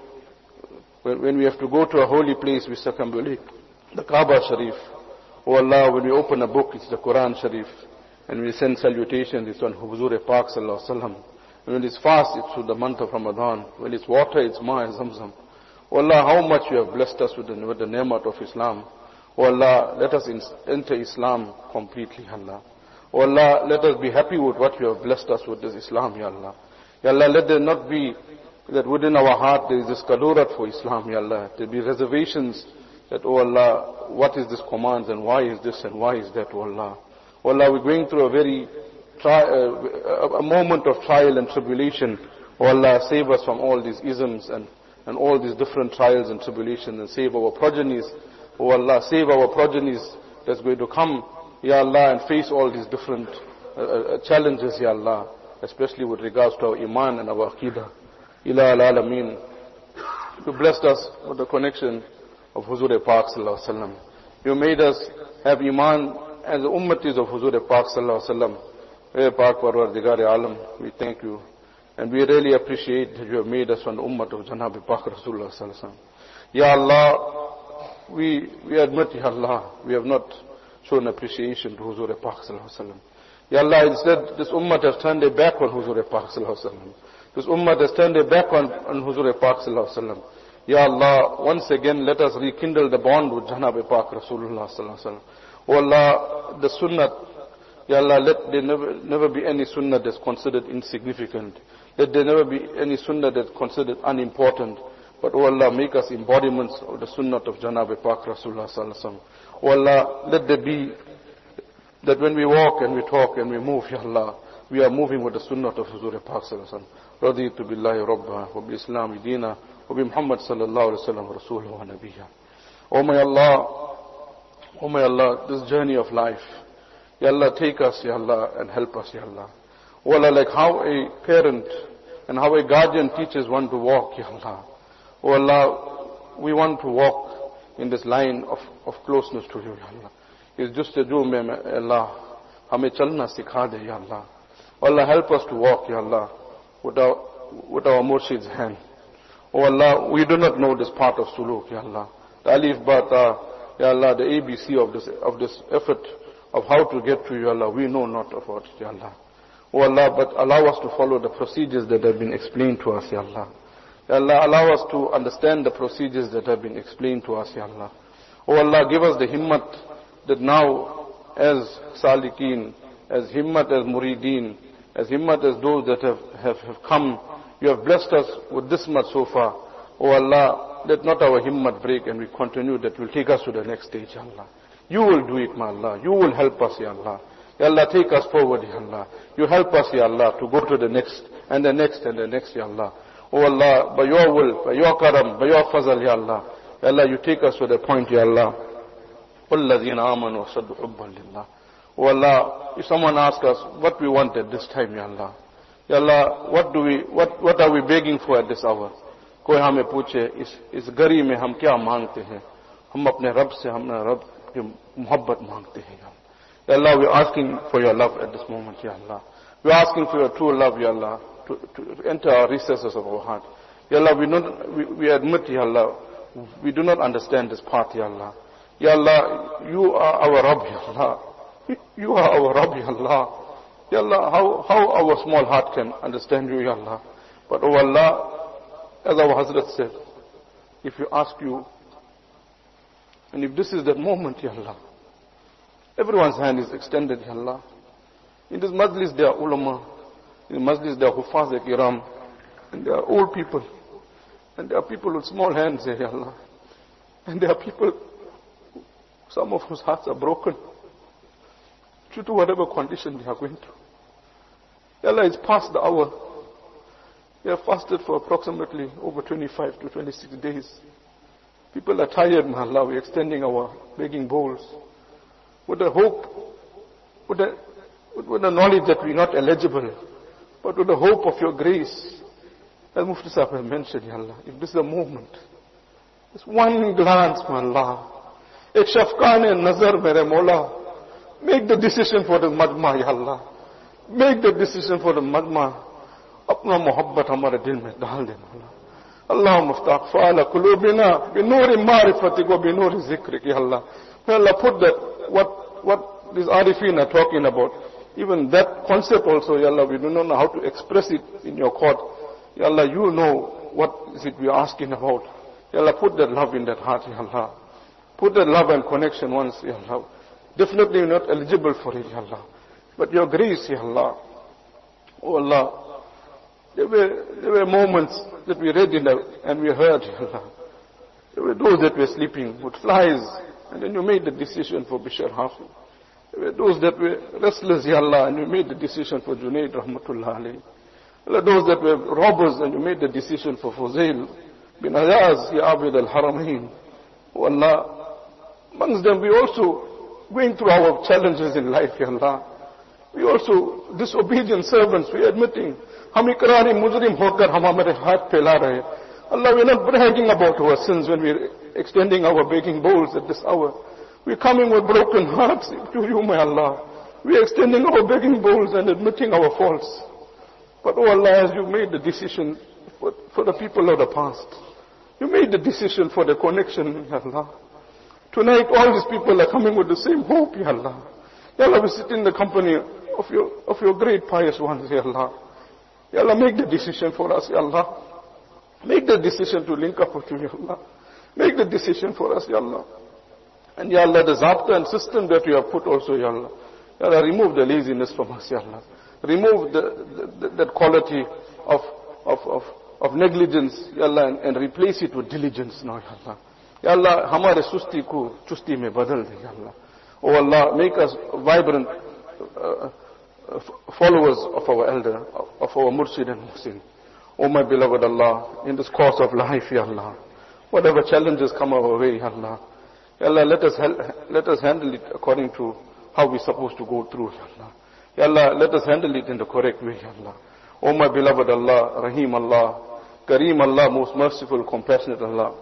when, when we have to go to a holy place, we circumambulate the Kaaba Sharif. Oh Allah, when we open a book, it's the Quran Sharif. And we send salutations, it's on Huzur Pak Sallallahu Alaihi Wasallam. And when it's fast, it's through the month of Ramadan. When it's water, it's Ma and Zamzam. Oh Allah, how much you have blessed us with the, with the ni'mat of Islam. Oh Allah, let us in, enter Islam completely, Allah. Oh Allah, let us be happy with what you have blessed us with this Islam, Ya Allah. Ya Allah, let there not be that within our heart there is this kadurat for Islam, Ya Allah. There be reservations that, oh Allah, what is this command and why is this and why is that, oh Allah. Oh Allah, we're going through a very, tri- uh, a moment of trial and tribulation. Oh Allah, save us from all these isms and, and all these different trials and tribulations, and save our progenies. Oh Allah, save our progenies that's going to come, Ya Allah, and face all these different uh, uh, challenges, Ya Allah, especially with regards to our iman and our aqidah. Ila al-alameen. You blessed us with the connection of Huzur Pak Sallallahu Alaihi Wasallam. You made us have iman as the ummatis of Huzur Pak Sallallahu Alaihi Wasallam. Hey Pak Parwardigar Alam, we thank you. And we really appreciate that you have made us from the ummah of Janab Pak Rasulullah Sallallahu Alaihi Wasallam. Ya Allah, we, we admit, Ya Allah, we have not shown appreciation to Huzur Pak Sallallahu Alaihi Wasallam. Ya Allah, instead this ummah has turned their back on Huzur Pak Sallallahu Alaihi Wasallam. This ummah has turned their back on, on Huzur Pak Sallallahu Alaihi Wasallam. Ya Allah, once again let us rekindle the bond with Janab Pak Rasulullah Sallallahu Alaihi Wasallam. Oh Allah, the sunnah, Ya Allah, let there never, never be any sunnah that's considered insignificant. Let there never be any sunnah that's considered unimportant. But oh Allah, make us embodiments of the sunnah of Janab Pak Rasulullah Sallallahu Alaihi Wasallam. Oh Allah, let there be that when we walk and we talk and we move, Ya Allah, we are moving with the sunnah of Huzur Pak Sallallahu Alaihi Wasallam. Raditu billahi rabba wa bi islami dina wa bi Muhammad sallallahu alaihi wasallam rasulahu wa nabiyya. Oh my Allah, Oh my Allah, this journey of life, Ya Allah, take us, Ya Allah, and help us, Ya Allah. Oh Allah, like how a parent and how a guardian teaches one to walk, Ya Allah. Oh Allah, we want to walk in this line of, of closeness to you, Ya Allah. It's just a doom, Ya Allah. Hame chalna sikha de, Ya Allah. Oh Allah, help us to walk, Ya Allah, with our, with our Murshid's hand. Oh Allah, we do not know this part of suluk, Ya Allah. The alif, bata, Ya Allah, the A B C of this, of this effort of how to get to you, Allah, we know not about it, Ya Allah. Oh Allah, but allow us to follow the procedures that have been explained to us, Ya Allah. Ya Allah, allow us to understand the procedures that have been explained to us, Ya Allah. Oh Allah, give us the himmat that now, as salikeen, as himmat as murideen, as himmat as those that have, have, have come, you have blessed us with this much so far. Oh Allah, let not our himmat break and we continue, that will take us to the next stage, Ya Allah. You will do it, my Allah. You will help us, Ya Allah. Ya Allah, take us forward, Ya Allah. You help us, Ya Allah, to go to the next, and the next, and the next, Ya Allah. Oh Allah, by your will, by your karam, by your fazal, Ya Allah. Ya Allah, you take us to the point, Ya Allah. وَالَّذِينَ آمَنُوا وَصَدُّوا حُبًّا لِلَّهِ. Oh Allah, if someone asks us what we want at this time, Ya Allah. Ya Allah, what do we, what, what are we begging for at this hour? कोई हमें पूछे इस इस गरी में हम क्या मांगते हैं, हम अपने रब से हमने रब की मोहब्बत मांगते हैं. Ya Allah, we are asking for your love at this moment, Ya Allah. We are asking for your true love, Ya Allah, to, to enter our recesses of our heart. Ya Allah, we, not, we, we admit, Ya Allah, we do not understand this part, Ya Allah. Ya Allah, you are our Rabb, Ya Allah. You are our Rabb, Ya Allah. Ya Allah, how, how our small heart can understand you, Ya Allah. But, oh Allah, as our Hazrat said, if you ask you, and if this is that moment, Ya Allah, everyone's hand is extended, Ya Allah. In this majlis there are ulama, in the majlis there are hufaz kiram, and there are old people, and there are people with small hands, Ya Allah. And there are people, some of whose hearts are broken, due to whatever condition they are going through. Ya Allah, it's past the hour. We have fasted for approximately over twenty-five to twenty-six days. People are tired, my Allah. We're extending our begging bowls with the hope, with the, with the knowledge that we're not eligible, but with the hope of your grace. As Mufti Sahib has mentioned, Ya Allah, if this is a moment, this one glance, my Allah, ek shafqan nazar mere Mola, make the decision for the majma, Ya Allah. Make the decision for the majma. अपना मोहब्बत हमारे दिल में डाल देना. अल्लाह मुफ्ताक फ़ाला कुलूबिना बिनूर मारिफतिक व बिनूर ज़िक्रिक. Ya Allah, may Allah put that what what these arifin are talking about, even that concept also, Ya Allah, we do not know how to express it in your court. Ya Allah, you know what is it we are asking about. Ya Allah, put that love in that heart, Ya Allah. Put that love and connection once, Ya Allah. Definitely you're not eligible for it, Ya Allah. But your grace, Ya Allah. Oh Allah, There were, there were moments that we read in the, and we heard, Ya Allah. There were those that were sleeping with flies, and then you made the decision for Bishar Hafiz. There were those that were restless, Ya Allah, and you made the decision for Junaid Rahmatullah alayhi. There were those that were robbers, and you made the decision for Fuzail bin Ayaz, Ya Abid al-Haramain. Oh Allah, amongst them we also going through our challenges in life, Ya Allah. We also disobedient servants, we are admitting. हम इकरारी मुजरिम होकर हम हमारे हाथ फैला रहे. Allah, we're not bragging about our sins when we're extending our begging bowls at this hour. We're coming with broken hearts to you, my Allah. We're extending our begging bowls and admitting our faults. But oh Allah, as you made the decision for, for the people of the past, you made the decision for the connection, Ya Allah. Tonight all these people are coming with the same hope, Ya Allah. Ya Allah, we sit in the company of your, of your great pious ones, Ya Allah. Ya Allah, make the decision for us, Ya Allah. Make the decision to link up with you, Ya Allah. Make the decision for us, Ya Allah. And Ya Allah, the zabta and system that you have put also, Ya Allah. Ya Allah, remove the laziness from us, Ya Allah. Remove the, the, the, that quality of, of, of, of negligence, Ya Allah, and, and replace it with diligence now, Ya Allah. Ya Allah, hamare susti ko chusti mein badal de, Ya Allah. Oh Allah, make us vibrant uh, followers of our elder, of our Murshid and Muhsin. Oh my beloved Allah, in this course of life, Ya Allah, whatever challenges come our way, Ya Allah, Ya Allah, let us, let us handle it according to how we're supposed to go through, Ya Allah. Ya Allah, let us handle it in the correct way, Ya Allah. O my beloved Allah, Rahim Allah, Kareem Allah, most merciful, compassionate Allah.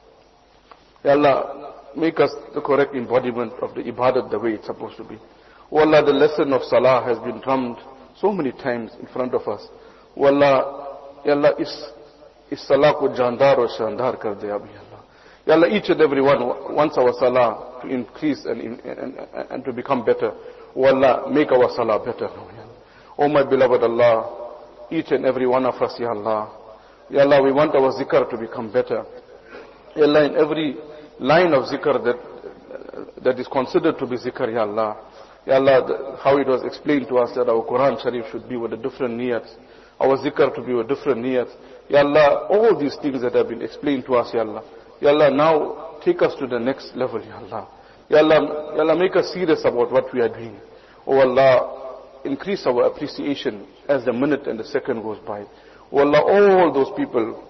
Ya Allah, make us the correct embodiment of the ibadat the way it's supposed to be. O Allah, the lesson of salah has been drummed so many times in front of us. O Allah, Ya Allah, is, is salah ko jandar or shandar kar de abhi, Ya Allah. Ya Allah, each and every one wants our salah to increase and, and, and, and to become better. O Allah, make our salah better. O my beloved Allah, each and every one of us, Ya Allah. Ya Allah, we want our zikr to become better. Ya Allah, in every line of zikr that, that is considered to be zikr, Ya Allah. Ya Allah, the, how it was explained to us that our Quran Sharif should be with a different niyat, our zikr to be with different niyat. Ya Allah, all these things that have been explained to us, Ya Allah. Ya Allah, now take us to the next level, Ya Allah. Ya Allah, Ya Allah, make us serious about what we are doing. Oh Allah, increase our appreciation as the minute and the second goes by. Oh Allah, all those people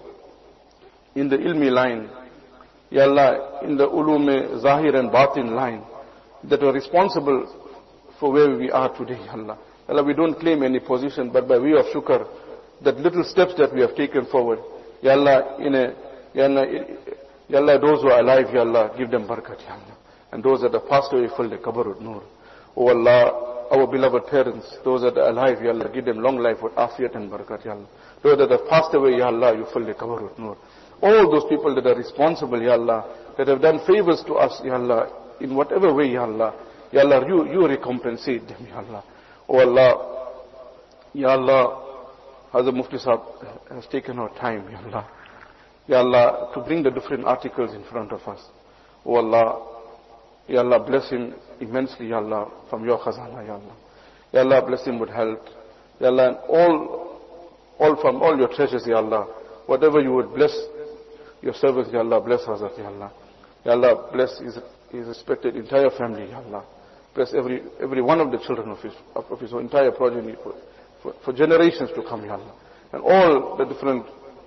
in the ilmi line, Ya Allah, in the ulum zahir and batin line, that are responsible for where we are today, Ya Allah. Ya Allah, we don't claim any position, but by way of shukr, that little steps that we have taken forward, Ya Allah, in a, Ya Allah, Ya Allah, those who are alive, Ya Allah, give them barakat, Ya Allah. And those that have passed away, fill the qabr with nur. Oh Allah, our beloved parents, those that are alive, Ya Allah, give them long life with afiyat and barakat, Ya Allah. Those that have passed away, Ya Allah, you fill the qabr with nur. All those people that are responsible, Ya Allah, that have done favors to us, Ya Allah, in whatever way, Ya Allah, Ya Allah, you, you recompensate them, Ya Allah. Oh Allah, Ya Allah, Hazrat Mufti Sahab has taken our time, Ya Allah. Ya Allah, to bring the different articles in front of us. Oh Allah, Ya Allah, bless him immensely, Ya Allah, from your khazana, Ya Allah. Ya Allah, bless him with health. Ya Allah, and all, all from all your treasures, Ya Allah. Whatever you would bless your servants, Ya Allah, bless Hazrat, Ya Allah. Ya Allah, bless his, his respected entire family, Ya Allah. Bless every, every one of the children of his, of, of his entire progeny for, for, for generations to come, Ya Allah. And all the different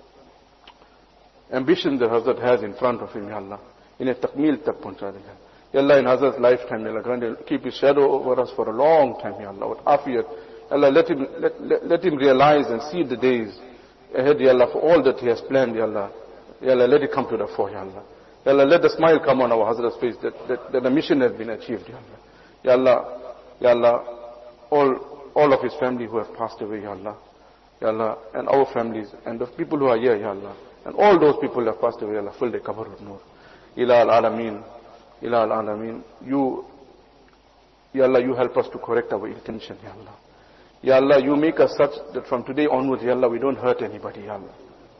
ambitions that Hazrat has in front of him, Ya Allah. In a takmeel tak puncha de, Ya Allah, in Hazrat's lifetime, Ya Allah, grant him, keep his shadow over us for a long time, Ya Allah, with afiyat. Ya Allah, let him, let, let, let him realize and see the days ahead, Ya Allah, for all that he has planned, Ya Allah. Ya Allah, let it come to the fore, Ya Allah. Ya Allah, let the smile come on our Hazrat's face that, that, that the mission has been achieved, Ya Allah. Ya Allah, Ya Allah, all, all of his family who have passed away, Ya Allah. Ya Allah, and our families, and the people who are here, Ya Allah. And all those people who have passed away, Ya Allah, fill their qabr with nur. Ila al-alameen, Ila al-alameen. You, Ya Allah, you help us to correct our intention, Ya Allah. Ya Allah, you make us such that from today onwards, Ya Allah, we don't hurt anybody, Ya Allah.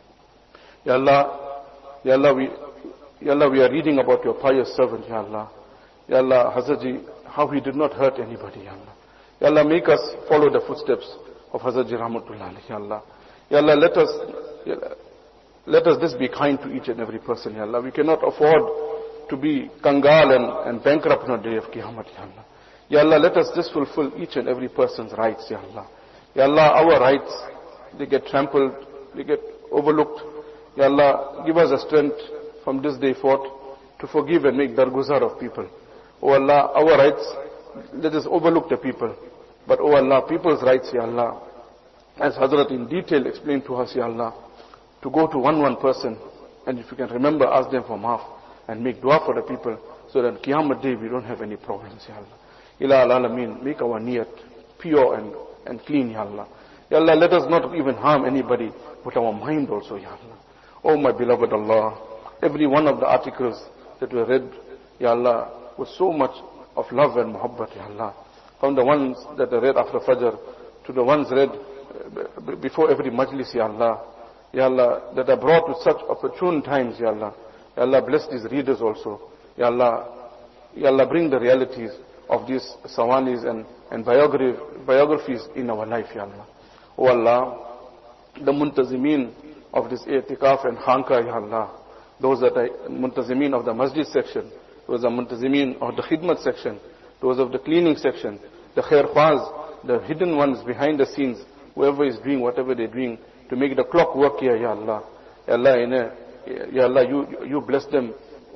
Ya Allah, Ya Allah, we, Ya Allah, we are reading about your pious servant, Ya Allah. Ya Allah, Hazrat Ji, how he did not hurt anybody, Ya Allah. Ya Allah, make us follow the footsteps of Hazrat Ji Rahmatullah, Ya Allah. Ya Allah, let us, Ya Allah, let us this be kind to each and every person, Ya Allah. We cannot afford to be kangal and, and bankrupt on the day of Qiyamah, Ya Allah. Ya Allah, let us just fulfill each and every person's rights, Ya Allah. Ya Allah, our rights, they get trampled, they get overlooked. Ya Allah, give us the strength from this day forth to forgive and make darguzar of people. Oh Allah, our rights, let us overlook the people. But oh Allah, people's rights, Ya Allah, as Hazrat in detail explained to us, Ya Allah, to go to one one person, and if you can remember, ask them for maaf, and make dua for the people, so that Qiyamah day we don't have any problems, Ya Allah. Ila al-alameen, make our niyat pure and, and clean, Ya Allah. Ya Allah, let us not even harm anybody, but our mind also, Ya Allah. Oh my beloved Allah, every one of the articles that we read, Ya Allah, with so much of love and muhabbat, Ya Allah. From the ones that are read after Fajr, to the ones read before every majlis, Ya Allah. Ya Allah, that are brought with such opportune times, Ya Allah. Ya Allah, bless these readers also. Ya Allah, Ya Allah, bring the realities of these sawanis and, and biography, biographies in our life, Ya Allah. Oh Allah, the muntazimeen of this i'tikaf and khanqa, Ya Allah. Those that are muntazimeen of the masjid section, those are muntazimeen of the khidmat section, those of the cleaning section, the khair khwaz, the hidden ones behind the scenes, whoever is doing whatever they're doing to make the clock work here, Ya Allah. Ya Allah, in a, Ya Allah, you, you bless them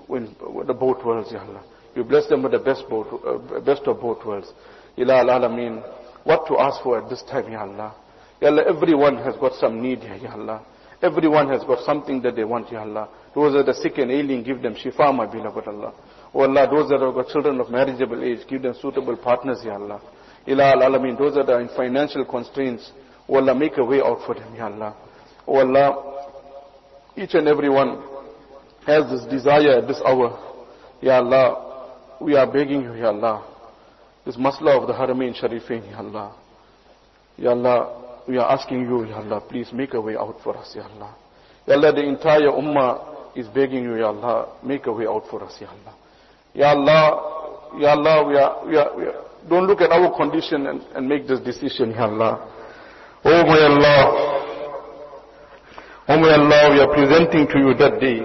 in the both worlds, Ya Allah. You bless them with the best, both, uh, best of both worlds. Ila al-alameen. What to ask for at this time, Ya Allah. Ya Allah, everyone has got some need here, Ya Allah. Everyone has got something that they want, Ya Allah. Those that are sick and ailing, give them shifa, my beloved Allah. Oh Allah, those that have got children of marriageable age, give them suitable partners, Ya Allah. Ila al-alameen. Those that are in financial constraints, oh Allah, make a way out for them, Ya Allah. Oh Allah, each and every one has this desire at this hour. Ya Allah, we are begging you, Ya Allah. This masla of the Haramain Sharifain, Ya Allah. Ya Allah, we are asking you, Ya Allah, please make a way out for us, Ya Allah. Ya Allah, the entire ummah is begging you, Ya Allah, make a way out for us, Ya Allah. Ya Allah, Ya Allah, we are, we are, we are, don't look at our condition and, and make this decision, Ya Allah. Oh my Allah, oh my Allah, we are presenting to you that day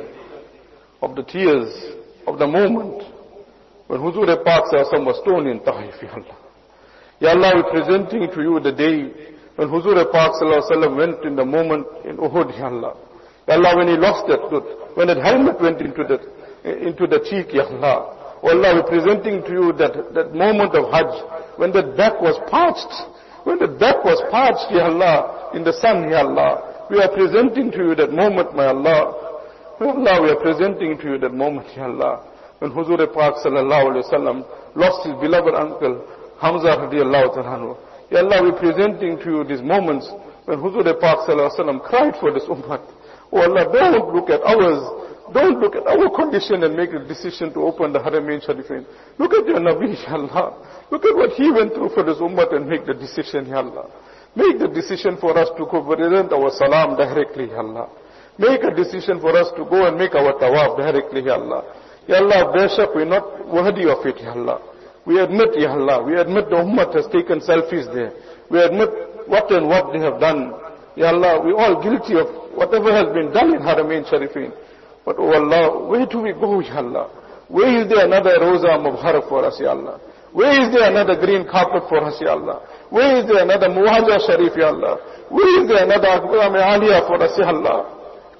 of the tears, of the moment, when Huzur Pak Sallallahu was stoned in Taif, Ya Allah. Ya Allah, we're presenting to you the day when Huzur Pak Sallallahu went in the moment in Uhud, Ya Allah. Ya Allah, when he lost that tooth, when that helmet went into the, into the cheek, Ya Allah. Oh Allah, we're presenting to you that, that moment of Hajj, when that back was parched, when the back was parched, Ya Allah, in the sun, Ya Allah. We are presenting to you that moment, my Allah. Ya Allah, we are presenting to you that moment, Ya Allah. When Huzur Pak Sallallahu Alaihi Wasallam lost his beloved uncle, Hamza radiallahu ta'ala. Ya Allah, we're presenting to you these moments when Huzur Pak Sallallahu Alaihi Wasallam cried for this ummah. Oh Allah, don't look at ours. Don't look at our condition and make a decision to open the Haramain Sharifain. Look at your Nabi, Ya Allah. Look at what he went through for this ummah and make the decision, Ya Allah. Make the decision for us to go present our salam directly, Ya Allah. Make a decision for us to go and make our tawaf directly, Ya Allah. Ya Allah, Beshak, we're not worthy of it, Ya Allah. We admit, Ya Allah, we admit the ummah has taken selfies there. We admit what and what they have done. Ya Allah, we're all guilty of whatever has been done in Haramain Sharifain. But oh Allah, where do we go, Ya Allah? Where is there another Roza Mubarak for us, Ya Allah? Where is there another green carpet for us, Ya Allah? Where is there another Muhaja Sharif, Ya Allah? Where is there another Akram Aliyah for us, Ya Allah?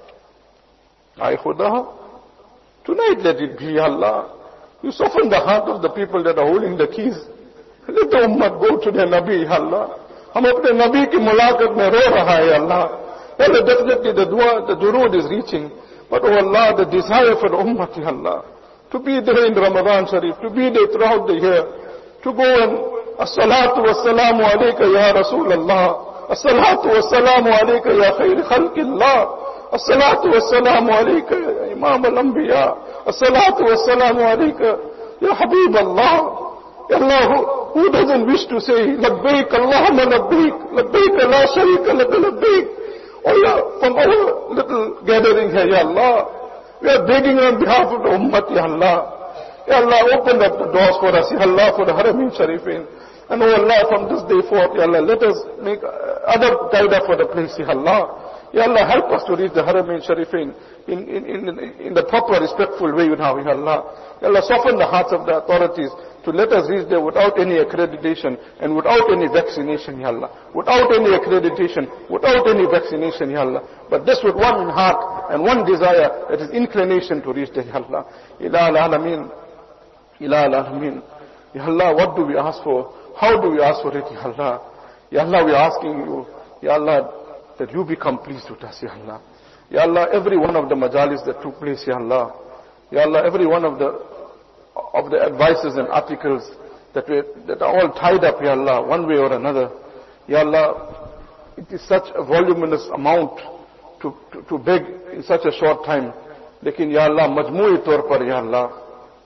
Ay Khuda, tonight let it be, Ya Allah. You soften the heart of the people that are holding the keys. Let the ummah go to their Nabi, Ya Allah. Hum apne Nabi ki mulaqat mein ro raha hai, Ya Allah. Well, definitely the dua, the durood is reaching. But oh Allah, the desire for the ummah, Ya Allah, to be there in Ramadan Sharif, to be there throughout the year, to go and as-salatu was-salamu alayka ya Rasulallah, as-salatu was-salamu alayka ya khayr khalqillah, as-salatu was-salamu alayka ya Imam al-Anbiya, as-salatu was-salamu alayka ya Habib Allah. Ya Allah, who doesn't wish to say, labbaik Allahumma labbaik, labbaik la sharika laka labbaik. Oh Allah, from our little gathering here, Ya Allah, we are begging on behalf of the ummah, Ya Allah. Ya Allah, open up the doors for us, Ya Allah, for the Haramain Sharifain. And oh Allah, from this day forth, Ya Allah, let us make other qaida for the place, Ya Allah. Ya Allah, help us to reach the Haramain Sharifain in, in, in, in the proper, respectful way now, Ya Allah. Ya Allah, soften the hearts of the authorities to let us reach there without any accreditation and without any vaccination, Ya Allah. Without any accreditation, without any vaccination, Ya Allah. But this with one heart and one desire, that is inclination to reach there, Ya Allah. Ila al-alameen, ila al-alameen. Ya Allah, what do we ask for? How do we ask for it, Ya Allah? Ya Allah, we are asking you, Ya Allah, that you become pleased with us, Ya Allah. Ya Allah, every one of the majalis that took place, Ya Allah. Ya Allah, every one of the of the advices and articles that we, that are all tied up, Ya Allah, one way or another. Ya Allah, it is such a voluminous amount to, to, to beg in such a short time. Lekin Ya Allah, majmui taur par, Ya Allah.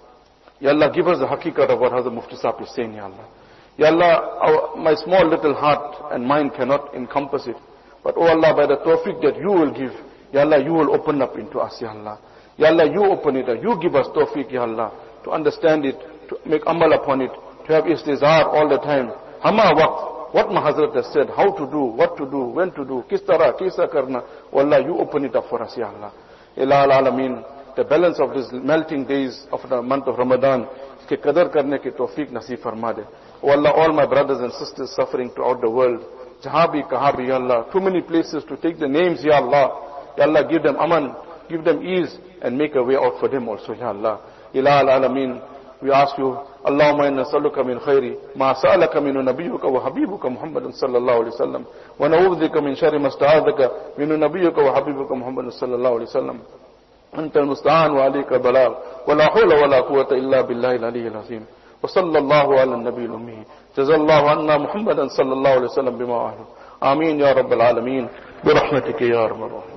Ya Allah, give us the haqiqat of what Hazrat Mufti Sahib is saying, Ya Allah. Ya Allah, our, my small little heart and mind cannot encompass it. But oh Allah, by the tawfiq that you will give, Ya Allah, you will open up into us, Ya Allah. Ya Allah, you open it up. You give us tawfiq, Ya Allah, to understand it, to make amal upon it, to have istizhar all the time. Hama waqt, what my Hazrat has said, how to do, what to do, when to do, kis tarah, kisa karna. Oh Allah, you open it up for us, Ya Allah. Ila al-alameen, the balance of these melting days of the month of Ramadan, ke qadar karne ki tawfiq nasib farma de. Oh Allah, all my brothers and sisters suffering throughout the world, jahan bhi, kahan bhi, Ya Allah, too many places to take the names, Ya Allah. Ya Allah, give them aman, give them ease and make a way out for them also, Ya Allah. Ilah al-Alameen, we ask you, Allahumma inna nas'aluka min khayri ma sa'alaka minu nabiyyuka wa habibuka Muhammadin sallallahu alayhi wa sallam, wa na'udhika min sharri ma sta'adhaka minu nabiyyuka wa habibuka Muhammadin sallallahu alayhi wa sallam. Anta al-musta'an wa alayka balagh, wa la hawla wa la quwwata illa billahi al-aliyyil azim. Wa sallallahu ala an-nabiyil ummi. Jazallahu anna Muhammadan sallallahu alayhi wa sallam bima ahlu. Ameen ya rabbal alameen. Bi rahmatika ya arhamar rahimin.